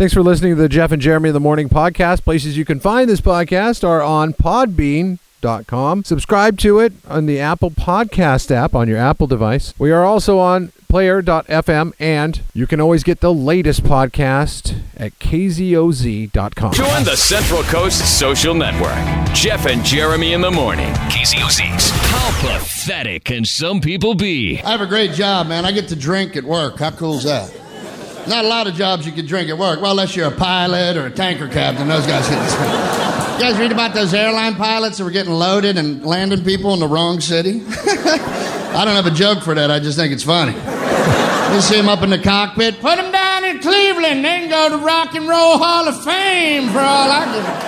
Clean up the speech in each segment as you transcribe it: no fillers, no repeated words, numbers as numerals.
Thanks for listening to the Jeff and Jeremy in the Morning podcast. Places you can find this podcast are on Podbean.com. Subscribe to it on the Apple Podcast app on your Apple device. We are also on Player.fm, and you can always get the latest podcast at KZOZ.com. Join the Central Coast Social Network. Jeff and Jeremy in the Morning. KZOZs. How pathetic can some people be? I have a great job, man. I get to drink at work. How cool is that? Not a lot of jobs you can drink at work. Well, unless you're a pilot or a tanker captain. Those guys get to drink. You guys read about those airline pilots that were getting loaded and landing people in the wrong city? I don't have a joke for that. I just think it's funny. You see him up in the cockpit. Put him down in Cleveland, then go to Rock and Roll Hall of Fame for all I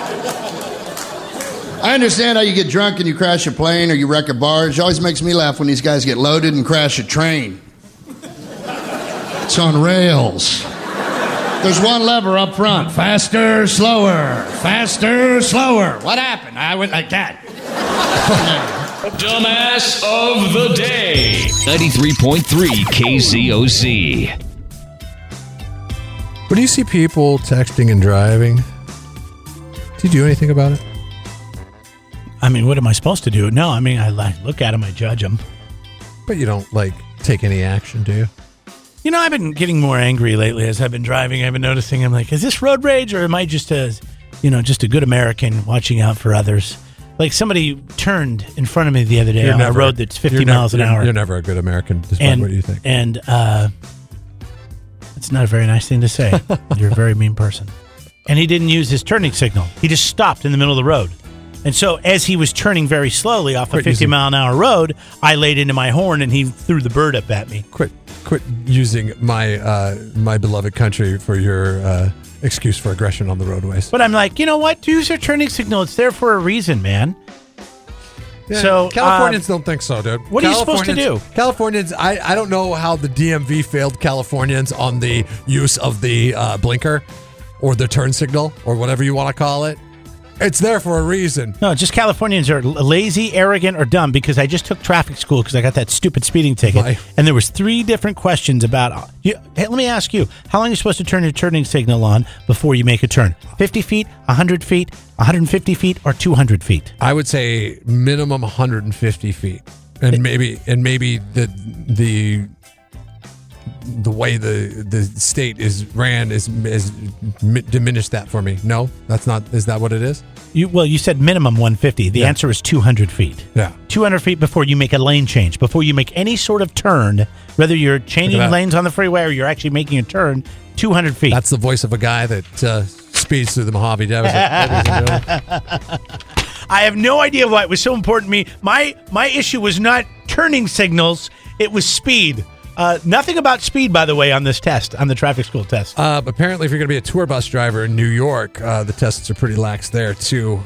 give. I understand how you get drunk and you crash a plane or you wreck a barge. It always makes me laugh when these guys get loaded and crash a train. It's on rails. There's one lever up front. Faster, slower. Faster, slower. What happened? I went like that. Dumbass of the Day. 93.3 KZOZ. When you see people texting and driving, do you do anything about it? I mean, what am I supposed to do? No, I mean, I look at them, I judge them. But you don't, take any action, do you? You know, I've been getting more angry lately as I've been driving. I've been noticing, I'm like, is this road rage or am I just a good American watching out for others? Like somebody turned in front of me the other day on a road that's 50 miles an hour. You're never a good American, despite what you think. And it's not a very nice thing to say. You're a very mean person. And he didn't use his turning signal. He just stopped in the middle of the road. And so as he was turning very slowly off a 50-mile-an-hour road, I laid into my horn and he threw the bird up at me. Quit using my beloved country for your excuse for aggression on the roadways. But I'm like, you know what? Use your turning signal. It's there for a reason, man. Yeah, so Californians don't think so, dude. What are you supposed to do? Californians, I don't know how the DMV failed Californians on the use of the blinker or the turn signal or whatever you want to call it. It's there for a reason. No, just Californians are lazy, arrogant, or dumb because I just took traffic school because I got that stupid speeding ticket. And there was 3 different questions about... Hey, let me ask you, how long are you supposed to turn your turning signal on before you make a turn? 50 feet, 100 feet, 150 feet, or 200 feet? I would say minimum 150 feet. And maybe the way the state is ran is diminished that for me. No, that's not. Is that what it is? You said minimum 150. The answer is 200 feet. Yeah. 200 feet before you make a lane change, before you make any sort of turn, whether you're changing lanes on the freeway or you're actually making a turn, 200 feet. That's the voice of a guy that speeds through the Mojave Desert. I have no idea why it was so important to me. My issue was not turning signals. It was speed. Nothing about speed, by the way, on this test, on the traffic school test. Apparently, if you're going to be a tour bus driver in New York, the tests are pretty lax there, too.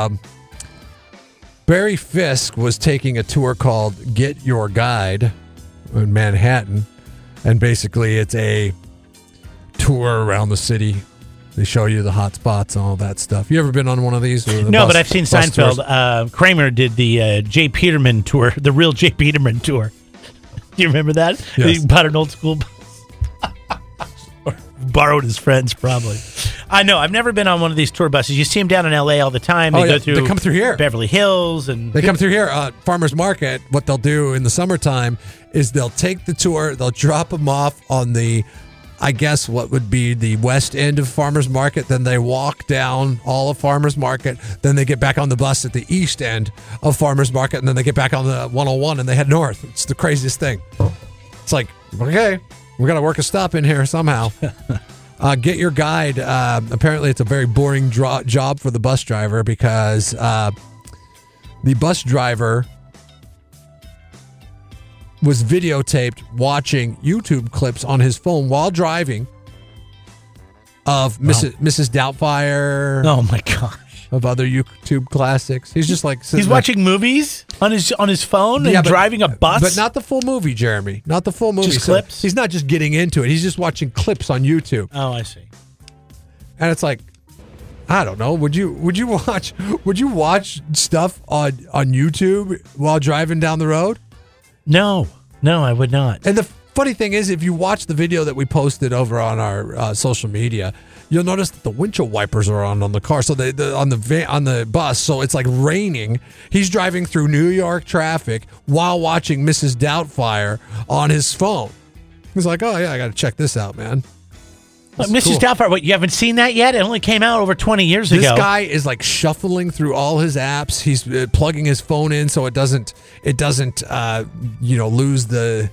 Barry Fisk was taking a tour called Get Your Guide in Manhattan, and basically it's a tour around the city. They show you the hot spots and all that stuff. You ever been on one of these? No, but I've seen Seinfeld. Kramer did the Jay Peterman tour, the real Jay Peterman tour. Do you remember that? Yes. He bought an old school bus. Or borrowed his friends, probably. I know. I've never been on one of these tour buses. You see them down in L.A. all the time. They go through. They come through here. Beverly Hills. And they come through here. Farmers Market, what they'll do in the summertime is they'll take the tour, they'll drop them off on the, I guess what would be the west end of Farmers Market. Then they walk down all of Farmers Market. Then they get back on the bus at the east end of Farmers Market. And then they get back on the 101 and they head north. It's the craziest thing. It's like, okay, we got to work a stop in here somehow. Get Your Guide. Apparently it's a very boring job for the bus driver because the bus driver was videotaped watching YouTube clips on his phone while driving of Mrs. Doubtfire. Oh my gosh. Of other YouTube classics. He's just like he's watching movies on his phone and driving a bus. But not the full movie, Jeremy. Not the full movie. Just clips? He's not just getting into it. He's just watching clips on YouTube. Oh, I see. And it's like, I don't know. Would you watch stuff on YouTube while driving down the road? No, I would not. And the funny thing is, if you watch the video that we posted over on our social media, you'll notice that the windshield wipers are on the car. So on the bus, so it's like raining. He's driving through New York traffic while watching Mrs. Doubtfire on his phone. He's like, oh yeah, I got to check this out, man. Mrs. Cool. Doubtfire, what, you haven't seen that yet? It only came out over 20 years ago. This guy is like shuffling through all his apps. He's plugging his phone in so it doesn't lose the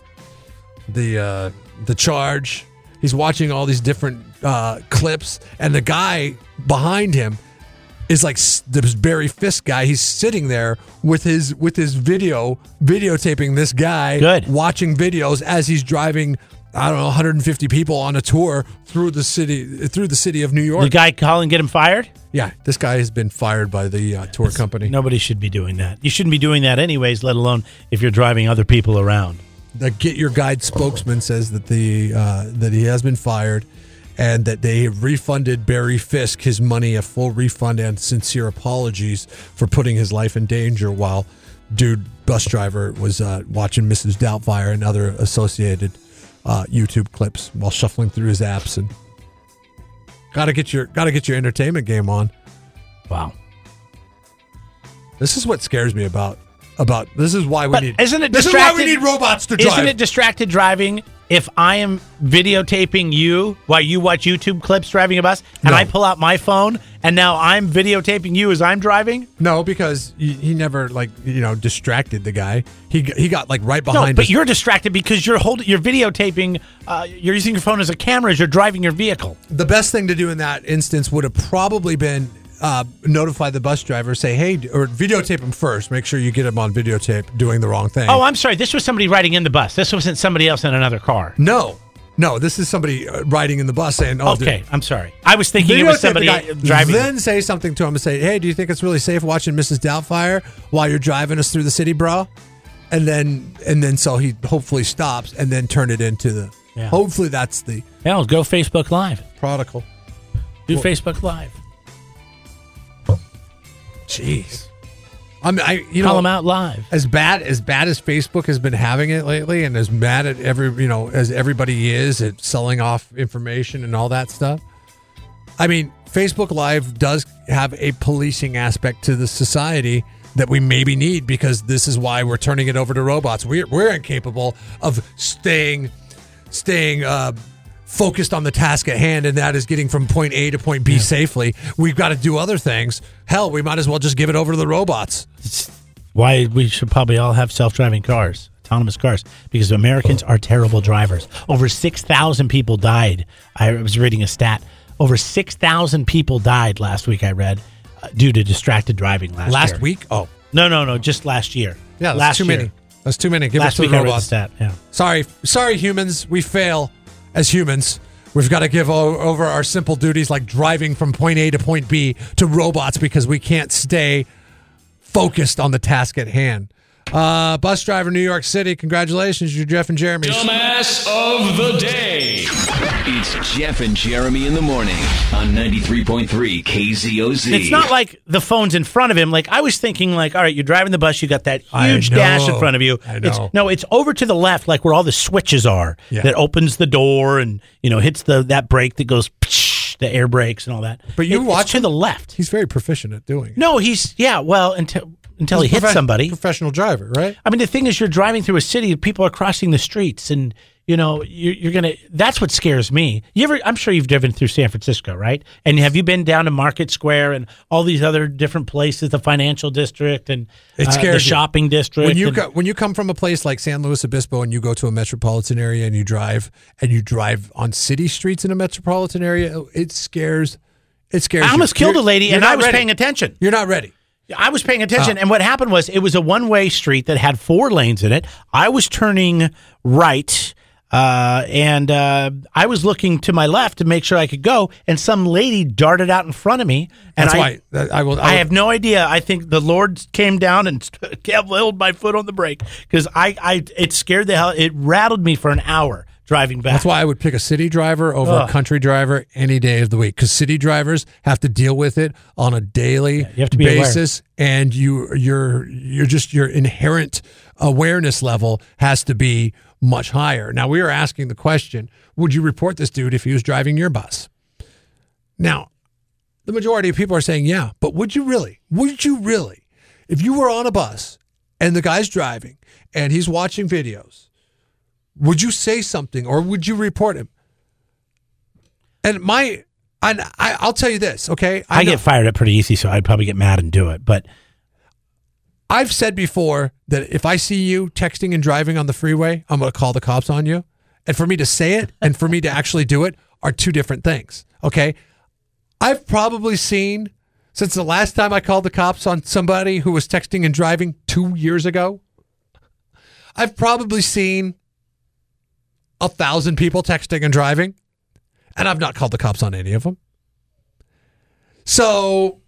charge. He's watching all these different clips, and the guy behind him is like this Barry Fisk guy. He's sitting there with his videotaping this guy watching videos as he's driving, I don't know, 150 people on a tour through the city of New York. The guy call and get him fired? Yeah, this guy has been fired by the tour company. Nobody should be doing that. You shouldn't be doing that anyways, let alone if you're driving other people around. The Get Your Guide spokesman says that that he has been fired, and that they have refunded Barry Fisk his money, a full refund, and sincere apologies for putting his life in danger while bus driver was watching Mrs. Doubtfire and other associated YouTube clips while shuffling through his apps. And gotta get your entertainment game on. Wow, this is what scares me about this is why we need. Isn't it? This is why we need robots to drive. Isn't it distracted driving if I am videotaping you while you watch YouTube clips driving a bus, and I pull out my phone and now I'm videotaping you as I'm driving? No, because he never distracted the guy. He got like right behind. No, but you're distracted because you're videotaping. You're using your phone as a camera as you're driving your vehicle. The best thing to do in that instance would have probably been notify the bus driver, say, hey, or videotape him first. Make sure you get him on videotape doing the wrong thing. Oh, I'm sorry. This was somebody riding in the bus. This wasn't somebody else in another car. No, this is somebody riding in the bus saying, oh, okay, I'm sorry. I was thinking it was somebody driving. Then say something to him and say, hey, do you think it's really safe watching Mrs. Doubtfire while you're driving us through the city, bro? And then so he hopefully stops and then turn it into the, hopefully that's the. Yeah, let's go Facebook Live. Prodigal. Do Facebook Live. Jeez. Call them out live. As bad as Facebook has been having it lately, and as mad at as everybody is at selling off information and all that stuff. I mean, Facebook Live does have a policing aspect to the society that we maybe need, because this is why we're turning it over to robots. We're incapable of staying focused on the task at hand, and that is getting from point A to point B safely. We've got to do other things. Hell, we might as well just give it over to the robots. It's why we should probably all have self-driving cars, autonomous cars, because Americans are terrible drivers. Over 6,000 people died. I was reading a stat. Over 6,000 people died last week, I read, due to distracted driving last year. Week? Oh. No, just last year. Yeah, that's too many. That's too many. Give last it to week the robots. I read the stat, Sorry, humans. We fail. As humans, we've got to give over our simple duties like driving from point A to point B to robots because we can't stay focused on the task at hand. Bus driver, New York City, congratulations. You're Jeff and Jeremy. Dumbass of the day. It's Jeff and Jeremy in the morning on 93.3 KZOZ. It's not like the phone's in front of him. Like, I was thinking, like, all right, you're driving the bus, you got that huge dash in front of you. I know. It's over to the left, like where all the switches are, that opens the door and, hits that brake that goes, psh, the air brakes and all that. But you watch to the left. He's very proficient at doing it. No, until he hits somebody. Professional driver, right? I mean, the thing is, you're driving through a city, people are crossing the streets, and you're gonna. That's what scares me. I'm sure you've driven through San Francisco, right? And have you been down to Market Square and all these other different places, the financial district and the shopping district? When you come from a place like San Luis Obispo and you go to a metropolitan area and you drive on city streets in a metropolitan area, it scares. I almost killed a lady, and I was paying attention. You're not ready. I was paying attention, and what happened was it was a one-way street that had 4 lanes in it. I was turning right, and I was looking to my left to make sure I could go, and some lady darted out in front of me. And I have no idea. I think the Lord came down and held my foot on the brake because it scared the hell. It rattled me for an hour. Driving back. That's why I would pick a city driver over a country driver any day of the week, because city drivers have to deal with it on a daily basis, and your inherent awareness level has to be much higher. Now, we are asking the question, would you report this dude if he was driving your bus? Now, the majority of people are saying, yeah, but would you really? Would you really? If you were on a bus and the guy's driving and he's watching videos, would you say something or would you report him? And I'll tell you this, okay? I get fired up pretty easy, so I'd probably get mad and do it. But I've said before that if I see you texting and driving on the freeway, I'm going to call the cops on you. And for me to say it and for me to actually do it are two different things, okay? I've probably seen, since the last time I called the cops on somebody who was texting and driving 2 years ago, I've probably seen 1,000 people texting and driving, and I've not called the cops on any of them. So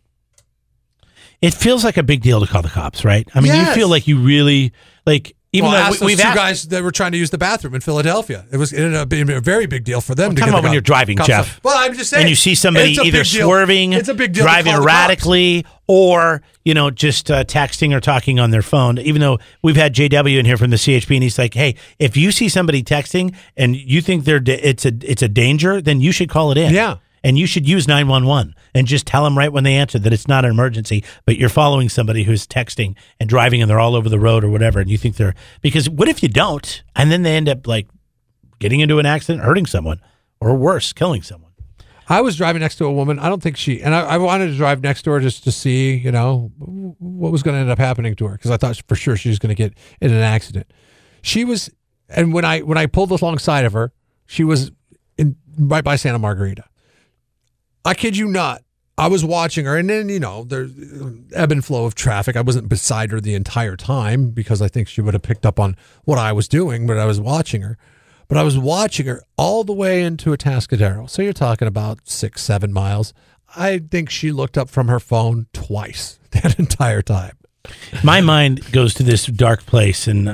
it feels like a big deal to call the cops, right? I mean, yes. You feel like you really, like, even though we've two guys that were trying to use the bathroom in Philadelphia. It ended up being a very big deal for them. I'm talking about when you're driving, Jeff. Well, I'm just saying. And you see somebody either swerving, it's a big deal driving erratically, or, just texting or talking on their phone. Even though we've had JW in here from the CHP, and he's like, hey, if you see somebody texting and you think it's a danger, then you should call it in. Yeah. And you should use 911 and just tell them right when they answer that it's not an emergency, but you're following somebody who's texting and driving and they're all over the road or whatever. And you think because what if you don't? And then they end up like getting into an accident, hurting someone, or worse, killing someone. I was driving next to a woman. I don't think I wanted to drive next to her just to see, what was going to end up happening to her. Because I thought for sure she was going to get in an accident. She was, and when I pulled alongside of her, she was right by Santa Margarita. I kid you not. I was watching her, and then, there's ebb and flow of traffic. I wasn't beside her the entire time because I think she would have picked up on what I was doing, but I was watching her. But I was watching her all the way into Atascadero. So you're talking about 6-7 miles. I think she looked up from her phone twice that entire time. My mind goes to this dark place, and,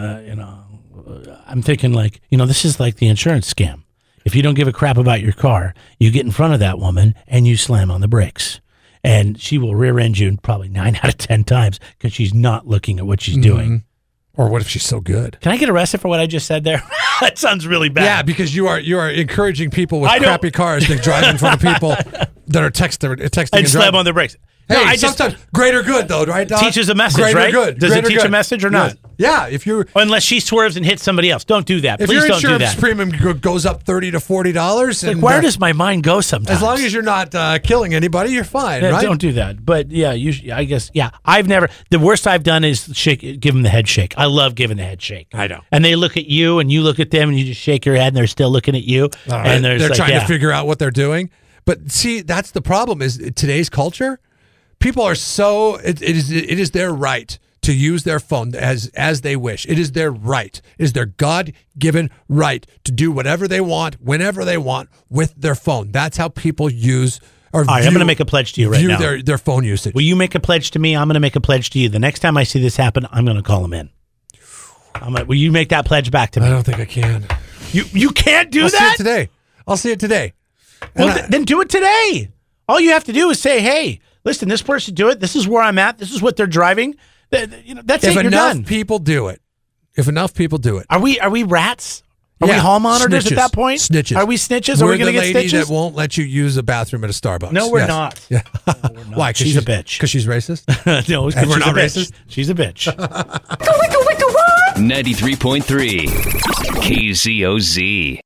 I'm thinking this is like the insurance scam. If you don't give a crap about your car, you get in front of that woman and you slam on the brakes. And she will rear end you probably 9 out of 10 times because she's not looking at what she's doing. Or what if she's so good? Can I get arrested for what I just said there? That sounds really bad. Yeah, because you are encouraging people with crappy cars to drive in front of people that are texting and slam on the brakes. Hey, no, sometimes greater good though, right? Doc? Teaches a message, greater right? Good. Does greater it teach good. a message or not? Yes. Yeah, if you're unless she swerves and hits somebody else, don't do that. Please don't do that. If your insurance premium goes up $30 to $40, and where does my mind go sometimes? As long as you're not killing anybody, you're fine, right? Don't do that. But yeah, I guess I've never. The worst I've done is give them the head shake. I love giving the head shake. I know. And they look at you, and you look at them, and you just shake your head, and they're still looking at you, and they're trying to figure out what they're doing. But see, that's the problem. Is today's culture. People are so it is their right to use their phone as they wish. It is their right. It is their God-given right to do whatever they want, whenever they want with their phone. That's how people use or view, I'm going to make a pledge to you right now. Their phone usage. Will you make a pledge to me? I'm going to make a pledge to you. The next time I see this happen, I'm going to call them in. Will you make that pledge back to me? I don't think I can. You can't do that? I'll see it today. Well, then do it today. All you have to do is say, hey, listen, this person do it. This is where I'm at. This is what they're driving. That's it. You're done. If enough people do it. Are we rats? Are we hall monitors at that point? Snitches. Are we snitches? Are we going to get stitches? We're the lady that won't let you use a bathroom at a Starbucks. No, we're not. Yeah. No, we're not. Why? She's a bitch. Because she's racist? No, because we're not racist. She's a bitch. 93.3 KZOZ.